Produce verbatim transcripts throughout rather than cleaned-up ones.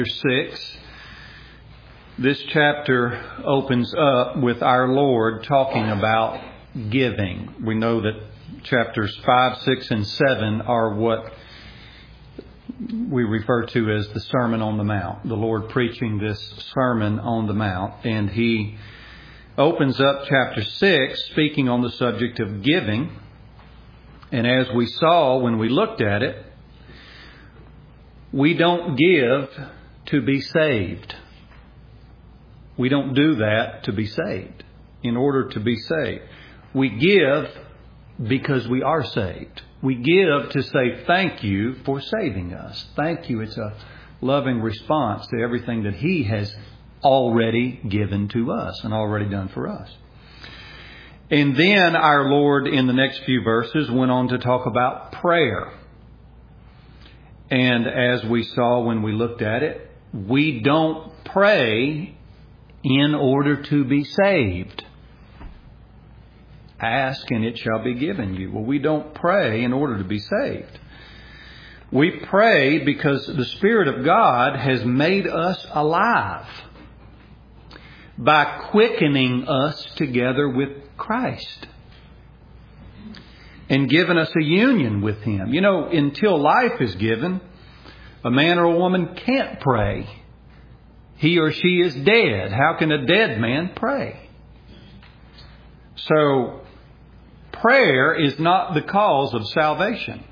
six. This chapter opens up with our Lord talking about giving. We know that chapters five, six, and seven are what we refer to as the Sermon on the Mount. The Lord preaching this Sermon on the Mount. And He opens up chapter six speaking on the subject of giving. And as we saw when we looked at it, we don't give to be saved. We don't do that to be saved. In order to be saved, we give because we are saved. We give to say thank you for saving us. Thank you. It's a loving response to everything that He has already given to us and already done for us. And then our Lord in the next few verses went on to talk about prayer. And as we saw when we looked at it, we don't pray in order to be saved. Ask and it shall be given you. Well, we don't pray in order to be saved. We pray because the Spirit of God has made us alive by quickening us together with Christ and given us a union with Him. You know, until life is given, a man or a woman can't pray. He or she is dead. How can a dead man pray? So, prayer is not the cause of salvation.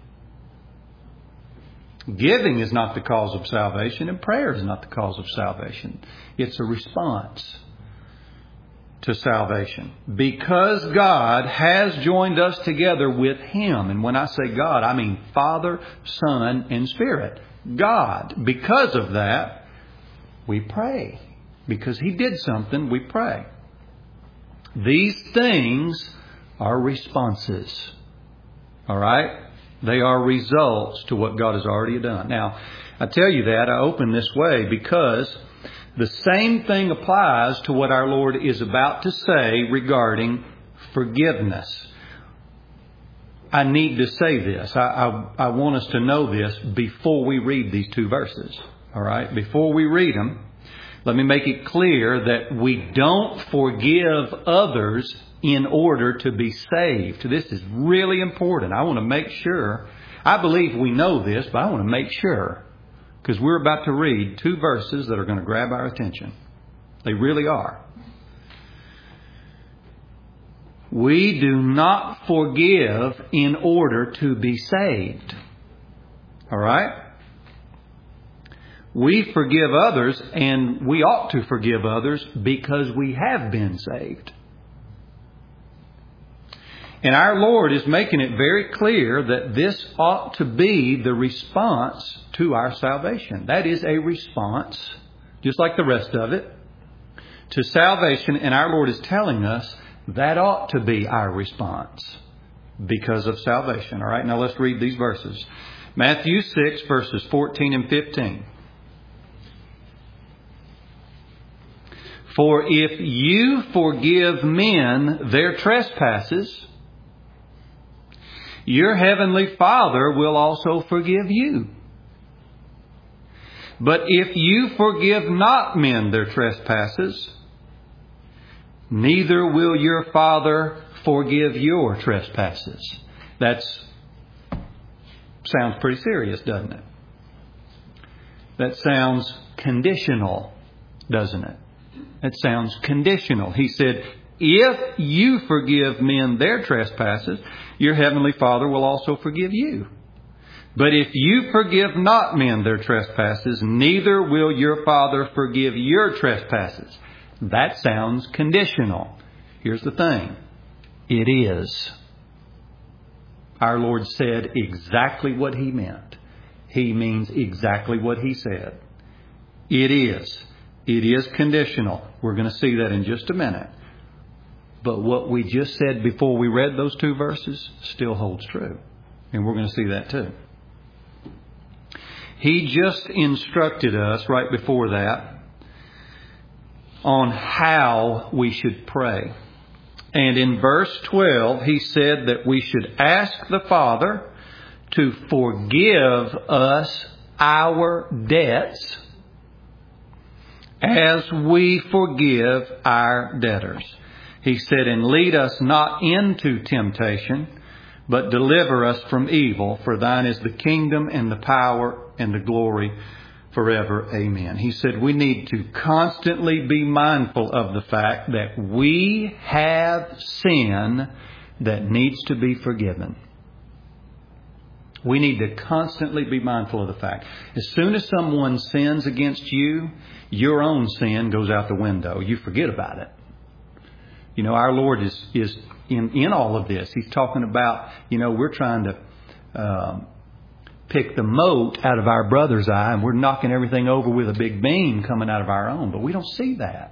Giving is not the cause of salvation, and prayer is not the cause of salvation. It's a response to salvation. Because God has joined us together with Him. And when I say God, I mean Father, Son, and Spirit. God. Because of that, we pray. Because He did something, we pray. These things are responses. All right? They are results to what God has already done. Now, I tell you that, I open this way because the same thing applies to what our Lord is about to say regarding forgiveness. I need to say this. I, I, I want us to know this before we read these two verses. All right? Before we read them, let me make it clear that we don't forgive others in order to be saved. This is really important. I want to make sure. I believe we know this, but I want to make sure. Because we're about to read two verses that are going to grab our attention. They really are. We do not forgive in order to be saved. All right? We forgive others, and we ought to forgive others because we have been saved. And our Lord is making it very clear that this ought to be the response to our salvation. That is a response, just like the rest of it, to salvation. And our Lord is telling us that ought to be our response because of salvation. All right, now let's read these verses. Matthew six, verses fourteen and fifteen. For if you forgive men their trespasses, your heavenly Father will also forgive you. But if you forgive not men their trespasses, neither will your Father forgive your trespasses. That sounds pretty serious, doesn't it? That sounds conditional, doesn't it? That sounds conditional. He said, if you forgive men their trespasses, your heavenly Father will also forgive you. But if you forgive not men their trespasses, neither will your Father forgive your trespasses. That sounds conditional. Here's the thing. It is. Our Lord said exactly what He meant. He means exactly what He said. It is. It is conditional. We're going to see that in just a minute. But what we just said before we read those two verses still holds true. And we're going to see that too. He just instructed us right before that on how we should pray. And in verse twelve, He said that we should ask the Father to forgive us our debts as we forgive our debtors. He said, and lead us not into temptation, but deliver us from evil. For thine is the kingdom and the power and the glory forever. Amen. He said we need to constantly be mindful of the fact that we have sin that needs to be forgiven. We need to constantly be mindful of the fact. As soon as someone sins against you, your own sin goes out the window. You forget about it. You know, our Lord is, is in, in all of this. He's talking about, you know, we're trying to um, pick the mote out of our brother's eye, and we're knocking everything over with a big beam coming out of our own. But we don't see that.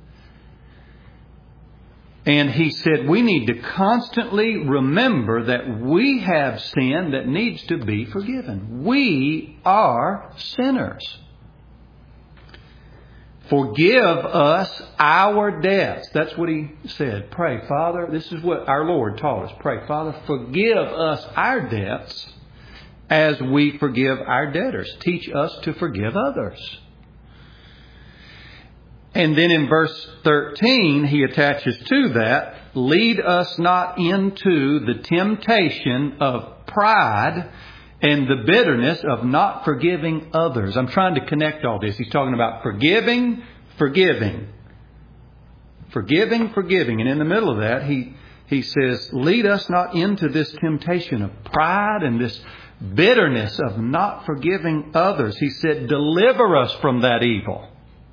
And he said we need to constantly remember that we have sin that needs to be forgiven. We are sinners. Forgive us our debts. That's what he said. Pray, Father. This is what our Lord taught us. Pray, Father, forgive us our debts as we forgive our debtors. Teach us to forgive others. And then in verse thirteen, he attaches to that, lead us not into the temptation of pride and the bitterness of not forgiving others. I'm trying to connect all this. He's talking about forgiving, forgiving. Forgiving, forgiving. And in the middle of that, he, he says, lead us not into this temptation of pride and this bitterness of not forgiving others. He said, deliver us from that evil.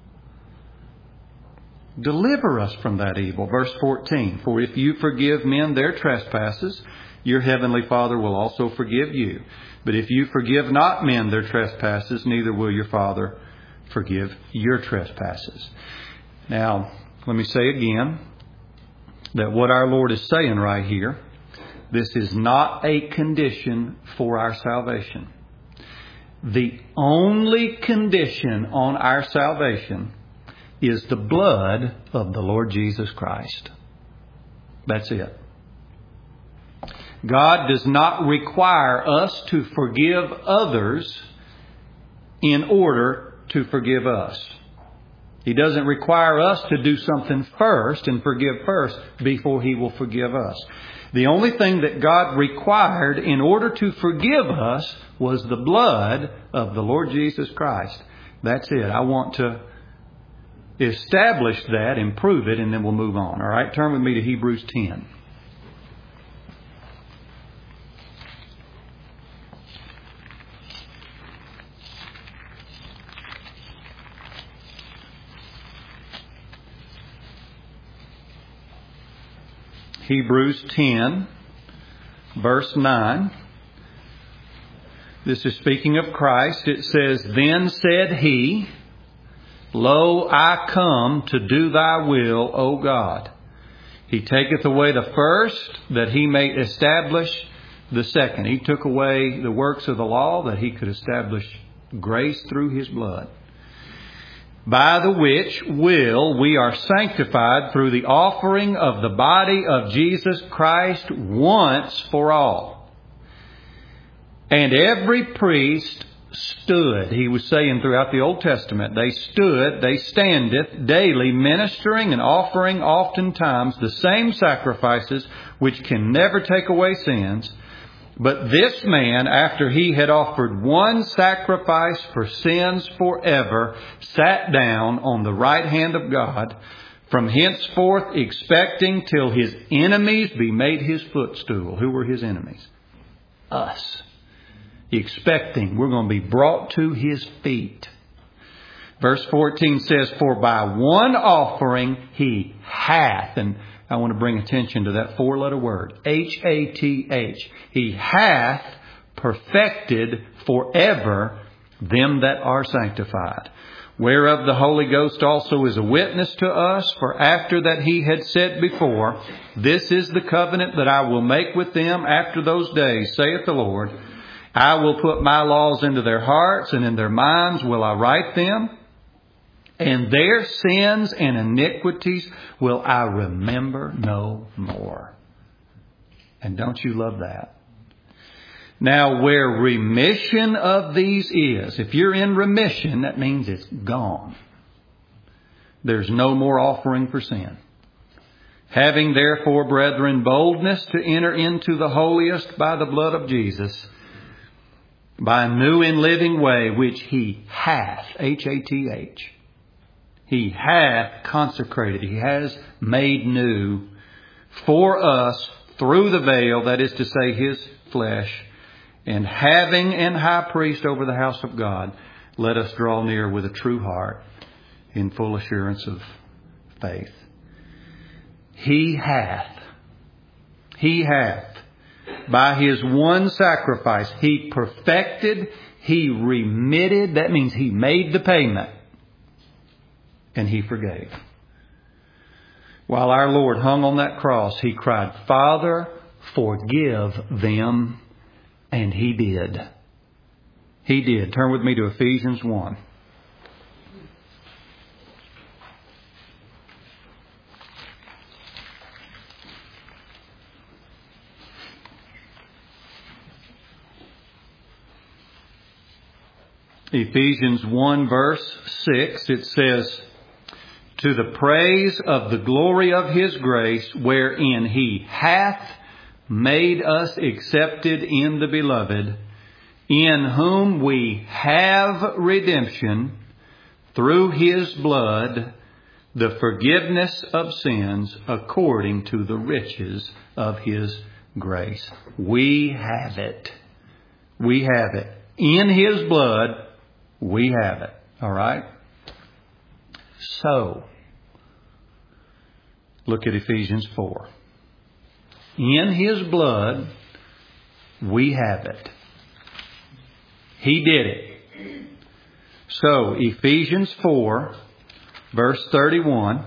Deliver us from that evil. Verse fourteen, for if you forgive men their trespasses, your heavenly Father will also forgive you. But if you forgive not men their trespasses, neither will your Father forgive your trespasses. Now, let me say again that what our Lord is saying right here, this is not a condition for our salvation. The only condition on our salvation is the blood of the Lord Jesus Christ. That's it. God does not require us to forgive others in order to forgive us. He doesn't require us to do something first and forgive first before He will forgive us. The only thing that God required in order to forgive us was the blood of the Lord Jesus Christ. That's it. I want to establish that and prove it, and then we'll move on. All right, turn with me to Hebrews ten. Hebrews ten, verse nine. This is speaking of Christ. It says, then said He, lo, I come to do thy will, O God. He taketh away the first, that He may establish the second. He took away the works of the law, that He could establish grace through His blood. By the which will we are sanctified through the offering of the body of Jesus Christ once for all. And every priest stood, he was saying throughout the Old Testament, they stood, they standeth daily ministering and offering oftentimes the same sacrifices which can never take away sins. But this man, after he had offered one sacrifice for sins forever, sat down on the right hand of God, from henceforth expecting till His enemies be made His footstool. Who were His enemies? Us. Expecting we're going to be brought to His feet. Verse fourteen says, for by one offering He hath, and I want to bring attention to that four-letter word, H A T H. He hath perfected forever them that are sanctified. Whereof the Holy Ghost also is a witness to us. For after that He had said before, this is the covenant that I will make with them after those days, saith the Lord. I will put my laws into their hearts, and in their minds will I write them. And their sins and iniquities will I remember no more. And don't you love that? Now, where remission of these is, if you're in remission, that means it's gone. There's no more offering for sin. Having therefore, brethren, boldness to enter into the holiest by the blood of Jesus, by a new and living way which He hath, H A T H, He hath consecrated, He has made new for us through the veil, that is to say, His flesh, and having an high priest over the house of God, let us draw near with a true heart in full assurance of faith. He hath, He hath, by His one sacrifice, He perfected, He remitted, that means He made the payment, and He forgave. While our Lord hung on that cross, He cried, Father, forgive them, and He did. He did. Turn with me to Ephesians one. Ephesians one verse six, it says, to the praise of the glory of His grace, wherein He hath made us accepted in the Beloved, in whom we have redemption through His blood, the forgiveness of sins according to the riches of His grace. We have it. We have it. In His blood, we have it. All right? So, look at Ephesians four. In His blood, we have it. He did it. So, Ephesians four, verse thirty-one.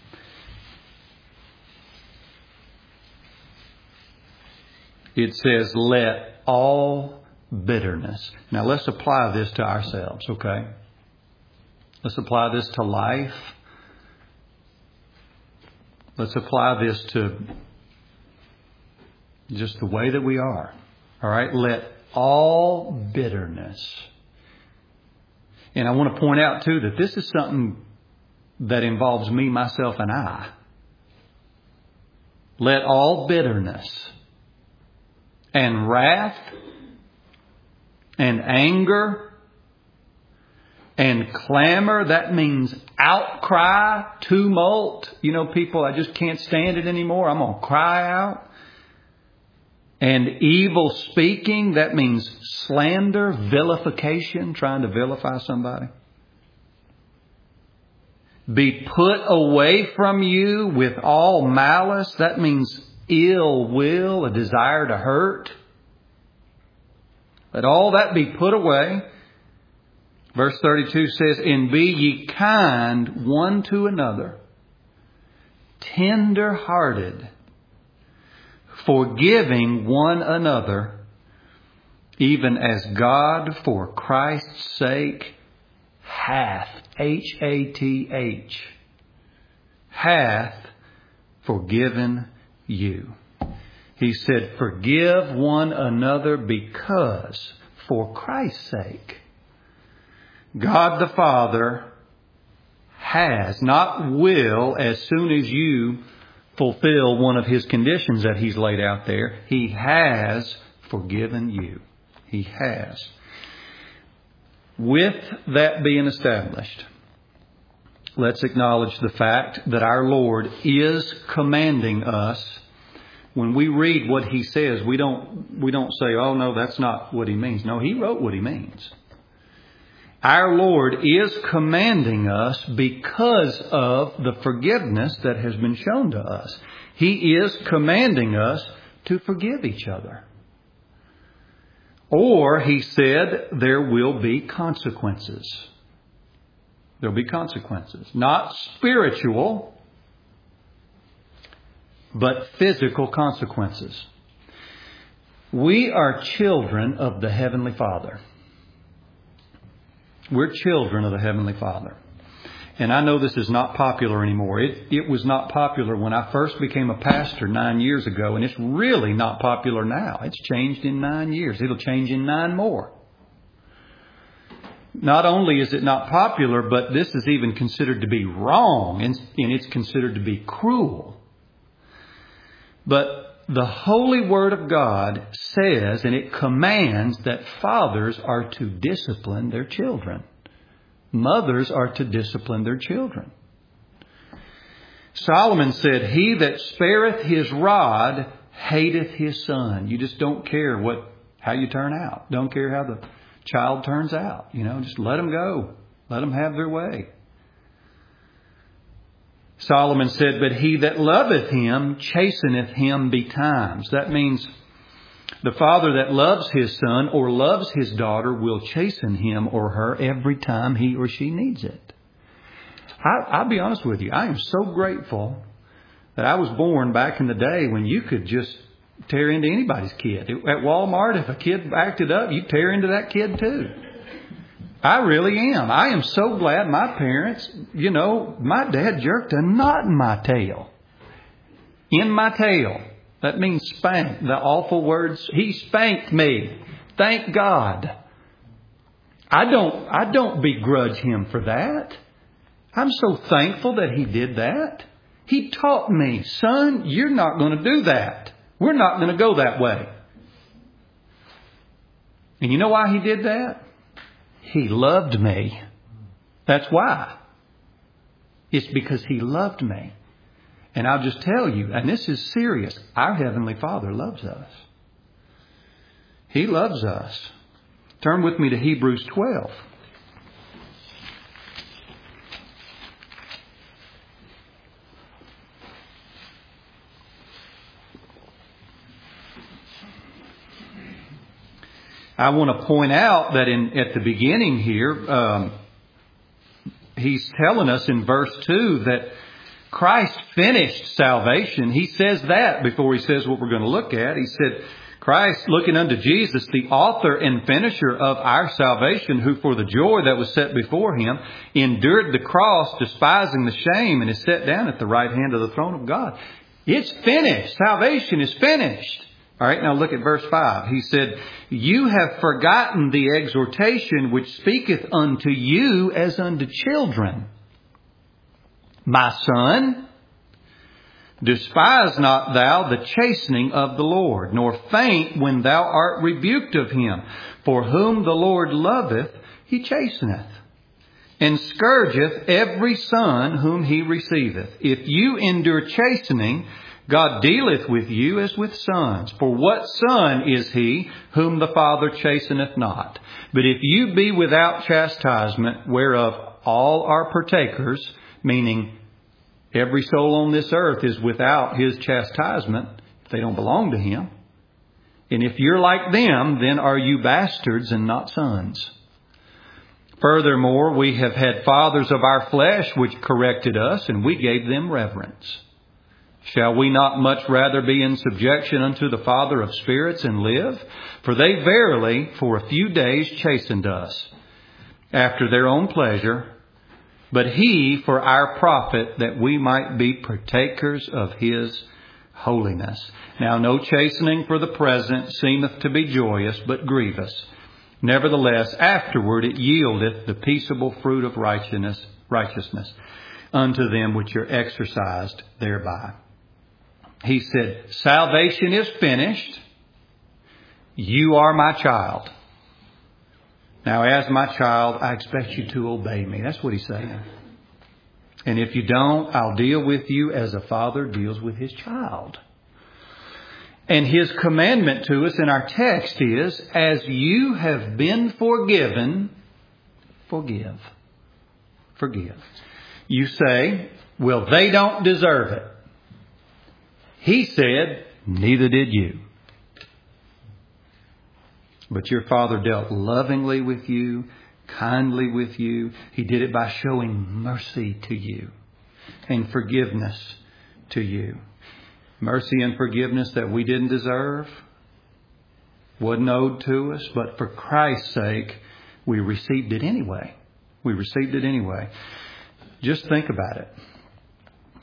It says, let all bitterness. Now let's apply this to ourselves, okay? Let's apply this to life. Let's apply this to just the way that we are. All right? Let all bitterness. And I want to point out too that this is something that involves me, myself, and I. Let all bitterness and wrath and anger and clamor, that means outcry, tumult. You know, people, I just can't stand it anymore. I'm going to cry out. And evil speaking, that means slander, vilification, trying to vilify somebody. Be put away from you with all malice, that means ill will, a desire to hurt. Let all that be put away. Verse thirty-two says, and be ye kind one to another, tender-hearted, forgiving one another, even as God for Christ's sake hath, H A T H, hath forgiven you. He said, forgive one another because, for Christ's sake, God the Father has, not will, as soon as you fulfill one of His conditions that He's laid out there, He has forgiven you. He has. With that being established, let's acknowledge the fact that our Lord is commanding us. When we read what He says, we don't we don't say, oh no, that's not what He means. No, He wrote what He means. Our Lord is commanding us because of the forgiveness that has been shown to us. He is commanding us to forgive each other. Or, He said, there will be consequences. There will be consequences. Not spiritual, but physical consequences. We are children of the Heavenly Father. We're children of the Heavenly Father. And I know this is not popular anymore. It, it was not popular when I first became a pastor nine years ago, and it's really not popular now. It's changed in nine years. It'll change in nine more. Not only is it not popular, but this is even considered to be wrong, and, and it's considered to be cruel. But the holy Word of God says, and it commands, that fathers are to discipline their children. Mothers are to discipline their children. Solomon said, "He that spareth his rod hateth his son." You just don't care what how you turn out. Don't care how the child turns out. You know, just let them go. Let them have their way. Solomon said, "But he that loveth him chasteneth him betimes." That means the father that loves his son or loves his daughter will chasten him or her every time he or she needs it. I, I'll be honest with you. I am so grateful that I was born back in the day when you could just tear into anybody's kid. At Walmart, if a kid acted up, you tear into that kid too. I really am. I am so glad my parents, you know, my dad jerked a knot in my tail. In my tail. That means spank. The awful words. He spanked me. Thank God. I don't, I don't begrudge him for that. I'm so thankful that he did that. He taught me, son, you're not going to do that. We're not going to go that way. And you know why he did that? He loved me. That's why. It's because he loved me. And I'll just tell you, and this is serious, our Heavenly Father loves us. He loves us. Turn with me to Hebrews twelve. I want to point out that in at the beginning here, um, he's telling us in verse two that Christ finished salvation. He says that before he says what we're going to look at. He said, Christ, looking unto Jesus, the author and finisher of our salvation, who for the joy that was set before him endured the cross, despising the shame, and is set down at the right hand of the throne of God. It's finished. Salvation is finished. All right, now look at verse five. He said, you have forgotten the exhortation which speaketh unto you as unto children. My son, despise not thou the chastening of the Lord, nor faint when thou art rebuked of him. For whom the Lord loveth, he chasteneth, and scourgeth every son whom he receiveth. If you endure chastening, God dealeth with you as with sons. For what son is he whom the Father chasteneth not? But if you be without chastisement, whereof all are partakers, meaning every soul on this earth is without his chastisement, if they don't belong to him. And if you're like them, then are you bastards and not sons? Furthermore, we have had fathers of our flesh which corrected us, and we gave them reverence. Shall we not much rather be in subjection unto the Father of spirits and live? For they verily for a few days chastened us after their own pleasure, but he for our profit, that we might be partakers of his holiness. Now no chastening for the present seemeth to be joyous, but grievous. Nevertheless, afterward it yieldeth the peaceable fruit of righteousness, righteousness unto them which are exercised thereby. He said, salvation is finished. You are my child. Now, as my child, I expect you to obey me. That's what he's saying. And if you don't, I'll deal with you as a father deals with his child. And his commandment to us in our text is, as you have been forgiven, forgive. Forgive. You say, well, they don't deserve it. He said, neither did you. But your Father dealt lovingly with you, kindly with you. He did it by showing mercy to you and forgiveness to you. Mercy and forgiveness that we didn't deserve, wasn't owed to us, but for Christ's sake, we received it anyway. We received it anyway. Just think about it.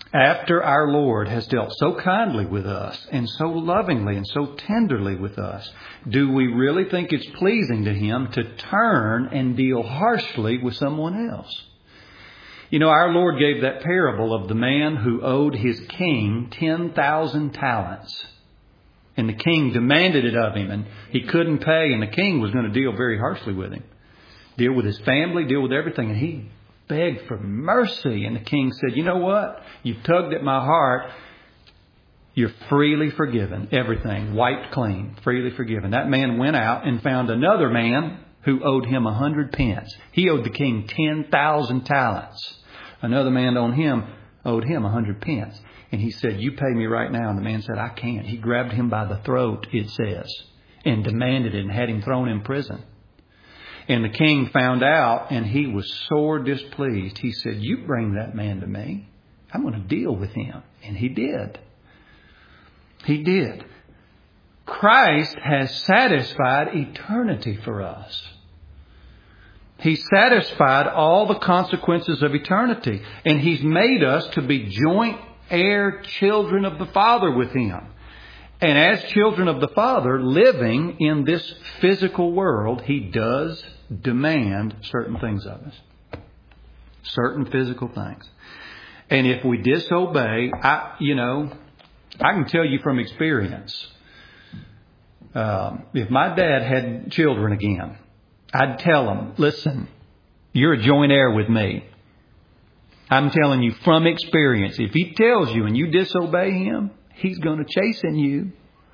After our Lord has dealt so kindly with us and so lovingly and so tenderly with us, do we really think it's pleasing to Him to turn and deal harshly with someone else? You know, our Lord gave that parable of the man who owed his king ten thousand talents. And the king demanded it of him, and he couldn't pay, and the king was going to deal very harshly with him. Deal with his family, deal with everything. And he begged for mercy. And the king said, you know what? You've tugged at my heart. You're freely forgiven. Everything wiped clean, freely forgiven. That man went out and found another man who owed him a hundred pence. He owed the king ten thousand talents. Another man on him owed him a hundred pence. And he said, you pay me right now. And the man said, I can't. He grabbed him by the throat, it says, and demanded it and had him thrown in prison. And the king found out, and he was sore displeased. He said, you bring that man to me. I'm going to deal with him. And he did. He did. Christ has satisfied eternity for us. He satisfied all the consequences of eternity. And He's made us to be joint heir children of the Father with Him. And as children of the Father, living in this physical world, He does demand certain things of us. Certain physical things. And if we disobey, I, you know, I can tell you from experience, um, if my dad had children again, I'd tell them, listen, you're a joint heir with me. I'm telling you from experience, if He tells you and you disobey Him, He's going to chasten you.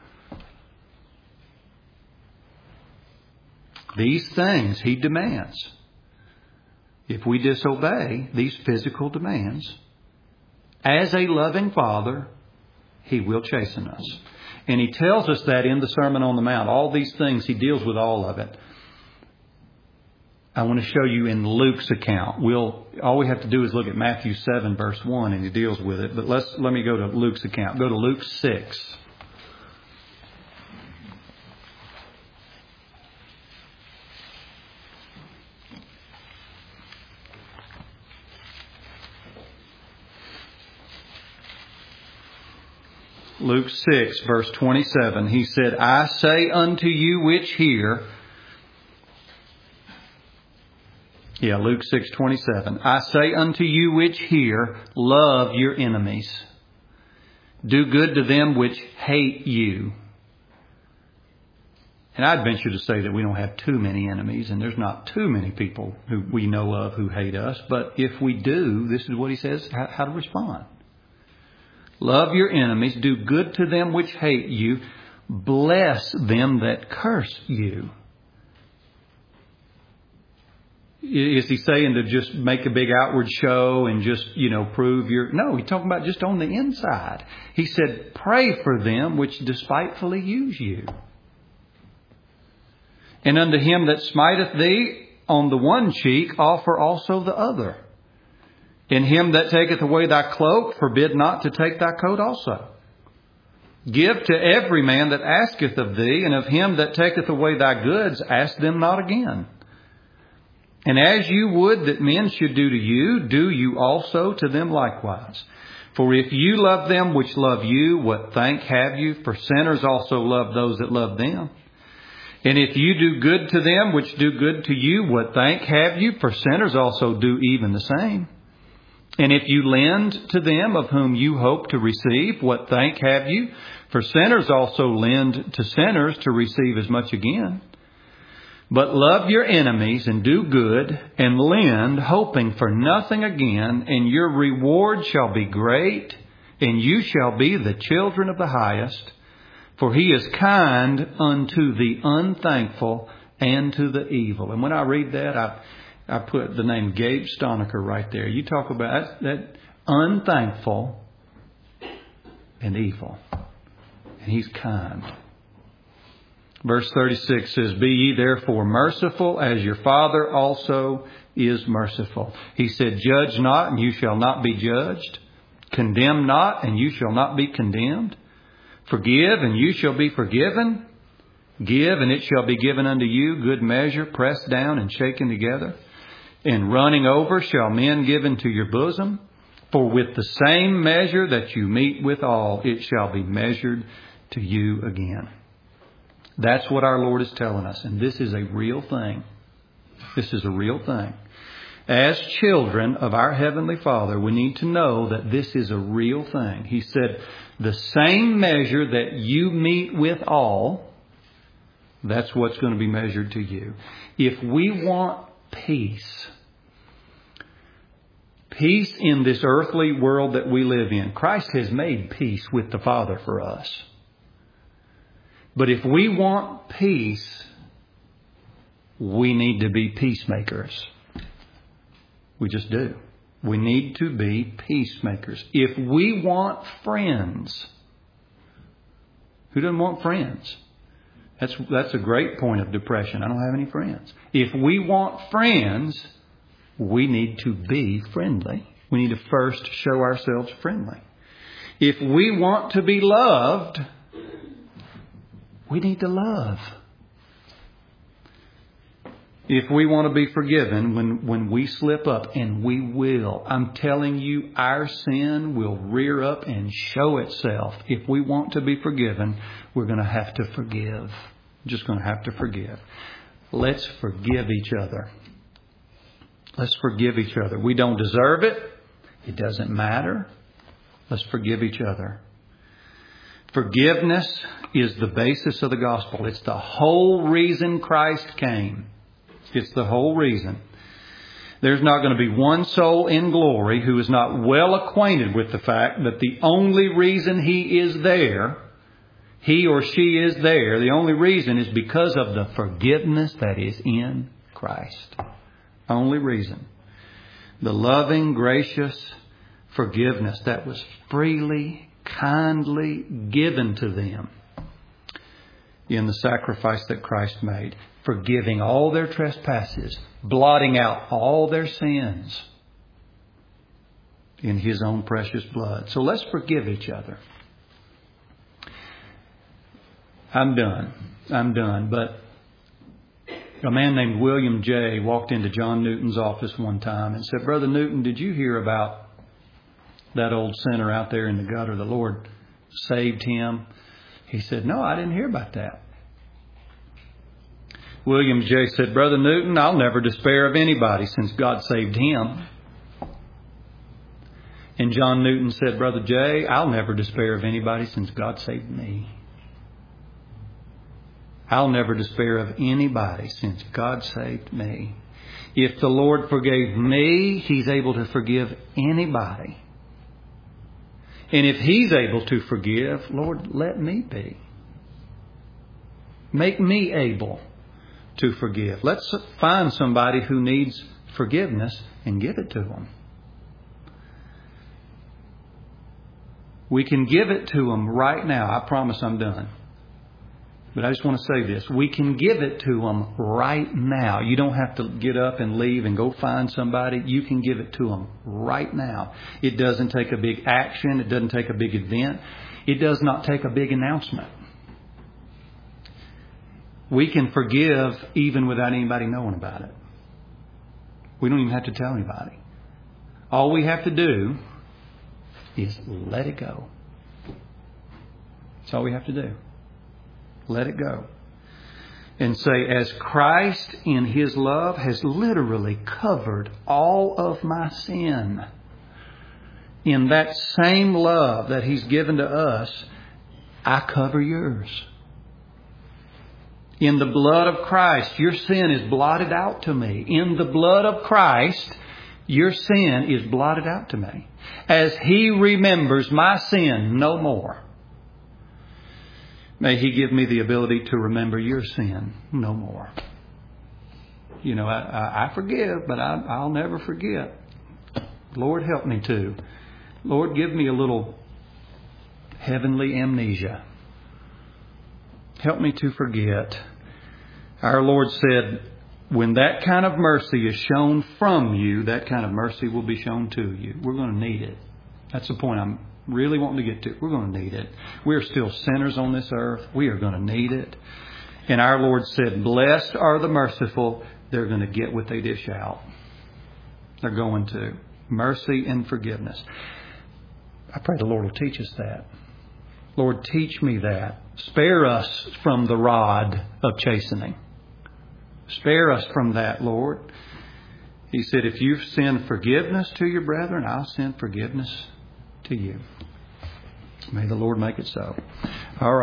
These things He demands. If we disobey these physical demands, as a loving Father, He will chasten us. And He tells us that in the Sermon on the Mount. All these things, He deals with all of it. I want to show you in Luke's account. We'll all we have to do is look at Matthew seven, verse one, and he deals with it. But let's let me go to Luke's account. Go to Luke six. Luke six, verse twenty-seven. He said, I say unto you which hear. Yeah, Luke six twenty-seven. I say unto you which hear, love your enemies. Do good to them which hate you. And I'd venture to say that we don't have too many enemies, and there's not too many people who we know of who hate us. But if we do, this is what he says, how, how to respond. Love your enemies. Do good to them which hate you. Bless them that curse you. Is he saying to just make a big outward show and just, you know, prove your... No, he's talking about just on the inside. He said, pray for them which despitefully use you. And unto him that smiteth thee on the one cheek, offer also the other. And him that taketh away thy cloak, forbid not to take thy coat also. Give to every man that asketh of thee, and of him that taketh away thy goods, ask them not again. And as you would that men should do to you, do you also to them likewise. For if you love them which love you, what thank have you? For sinners also love those that love them. And if you do good to them which do good to you, what thank have you? For sinners also do even the same. And if you lend to them of whom you hope to receive, what thank have you? For sinners also lend to sinners to receive as much again. But love your enemies and do good and lend, hoping for nothing again, and your reward shall be great, and you shall be the children of the highest. For he is kind unto the unthankful and to the evil. And when I read that, I I put the name Gabe Stonecker right there. You talk about that, that unthankful and evil. And he's kind. Verse thirty-six says, be ye therefore merciful, as your Father also is merciful. He said, judge not, and you shall not be judged. Condemn not, and you shall not be condemned. Forgive, and you shall be forgiven. Give, and it shall be given unto you. Good measure, pressed down and shaken together. And running over shall men give into your bosom. For with the same measure that you meet withal, it shall be measured to you again. That's what our Lord is telling us. And this is a real thing. This is a real thing. As children of our Heavenly Father, we need to know that this is a real thing. He said, the same measure that you meet withal, that's what's going to be measured to you. If we want peace, peace in this earthly world that we live in, Christ has made peace with the Father for us. But if we want peace, we need to be peacemakers. We just do. We need to be peacemakers. If we want friends, who doesn't want friends? That's, that's a great point of depression. I don't have any friends. If we want friends, we need to be friendly. We need to first show ourselves friendly. If we want to be loved, we need to love. If we want to be forgiven when, when we slip up, and we will, I'm telling you, our sin will rear up and show itself. If we want to be forgiven, we're going to have to forgive. Just going to have to forgive. Let's forgive each other. Let's forgive each other. We don't deserve it. It doesn't matter. Let's forgive each other. Forgiveness is the basis of the gospel. It's the whole reason Christ came. It's the whole reason. There's not going to be one soul in glory who is not well acquainted with the fact that the only reason he is there, he or she is there, the only reason is because of the forgiveness that is in Christ. Only reason. The loving, gracious forgiveness that was freely, kindly given to them in the sacrifice that Christ made. Forgiving all their trespasses, blotting out all their sins in His own precious blood. So let's forgive each other. I'm done. I'm done. But a man named William Jay walked into John Newton's office one time and said, Brother Newton, did you hear about that old sinner out there in the gutter? The Lord saved him. He said, no, I didn't hear about that. William Jay said, Brother Newton, I'll never despair of anybody since God saved him. And John Newton said, Brother Jay, I'll never despair of anybody since God saved me. I'll never despair of anybody since God saved me. If the Lord forgave me, He's able to forgive anybody. And if He's able to forgive, Lord, let me be. Make me able to forgive. Let's find somebody who needs forgiveness and give it to them. We can give it to them right now. I promise I'm done. But I just want to say this. We can give it to them right now. You don't have to get up and leave and go find somebody. You can give it to them right now. It doesn't take a big action. It doesn't take a big event. It does not take a big announcement. We can forgive even without anybody knowing about it. We don't even have to tell anybody. All we have to do is let it go. That's all we have to do. Let it go. And say, as Christ in His love has literally covered all of my sin, in that same love that He's given to us, I cover yours. In the blood of Christ, your sin is blotted out to me. In the blood of Christ, your sin is blotted out to me. As He remembers my sin no more, may He give me the ability to remember your sin no more. You know, I, I, I forgive, but I, I'll never forget. Lord, help me to. Lord, give me a little heavenly amnesia. Help me to forget. Our Lord said, when that kind of mercy is shown from you, that kind of mercy will be shown to you. We're going to need it. That's the point I'm really wanting to get to. We're going to need it. We're still sinners on this earth. We are going to need it. And our Lord said, blessed are the merciful. They're going to get what they dish out. They're going to. Mercy and forgiveness. I pray the Lord will teach us that. Lord, teach me that. Spare us from the rod of chastening. Spare us from that, Lord. He said, if you've sent forgiveness to your brethren, I'll send forgiveness to you. May the Lord make it so. All right.